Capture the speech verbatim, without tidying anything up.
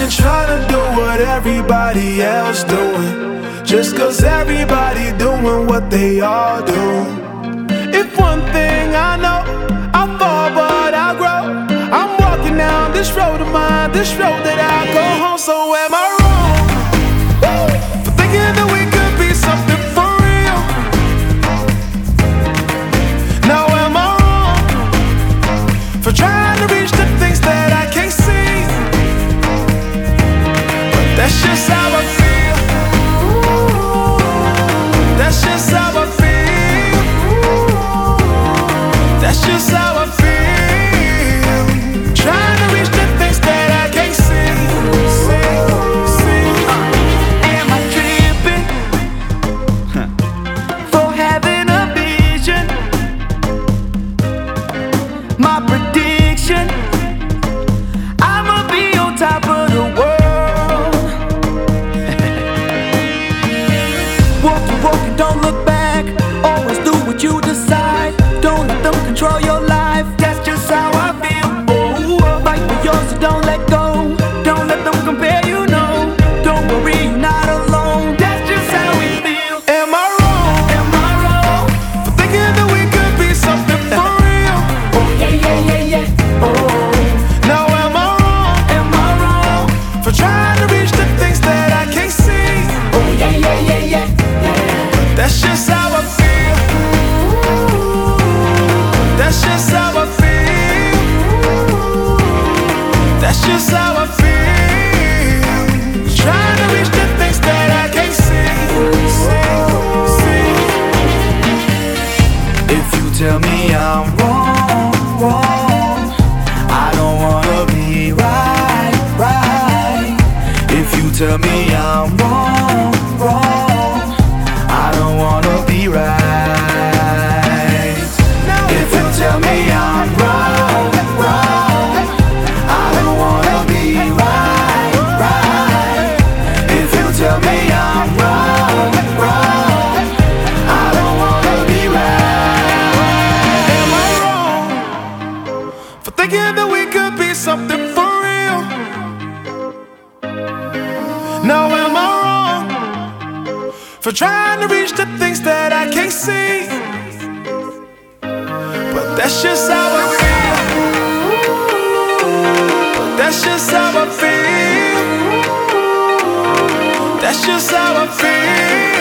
ain't tryna do what everybody else doing, just cause everybody doing what they all do. If one thing I know, I fall but I grow. I'm walking down this road of mine, this road that I go home. So am I wrong for thinking that we could be something for real? Now am I wrong for trying to reach the things that I can't see? But that's just how I feel. That's just how I feel. That's just how I feel. Trying to reach the things that I can't see. See, see. Uh, am I tripping huh. for having a vision? My prediction, I'ma be on top of the world. Walk and walk and don't look back. Always do what you decide. Don't let them control your life. That's just how I feel. Oh, fight for yours, so don't let go. Don't let them compare you, no. Don't worry, you're not alone. That's just how we feel. Am I wrong? Am I wrong? For thinking that we could be something for real? Oh yeah, yeah, yeah, yeah. Oh, Now am I wrong am I wrong? for trying to reach the things that I can't see? Oh yeah, yeah, yeah, yeah, yeah. That's just how I feel. That's just how I feel. That's just how I feel. Trying to reach the things that I can't see. See, see. If you tell me I'm wrong, wrong, I don't wanna be right, right. If you tell me I'm wrong, wrong, I don't wanna be right. If you tell me I'm wrong, wrong, I don't wanna be right, right. If you tell me I'm wrong, wrong, I don't wanna be right. Am I wrong for thinking that we could be something for real? Now am I wrong for trying to reach the things that I can't see? But that's just how I feel. But that's just how I feel. That's just how I feel.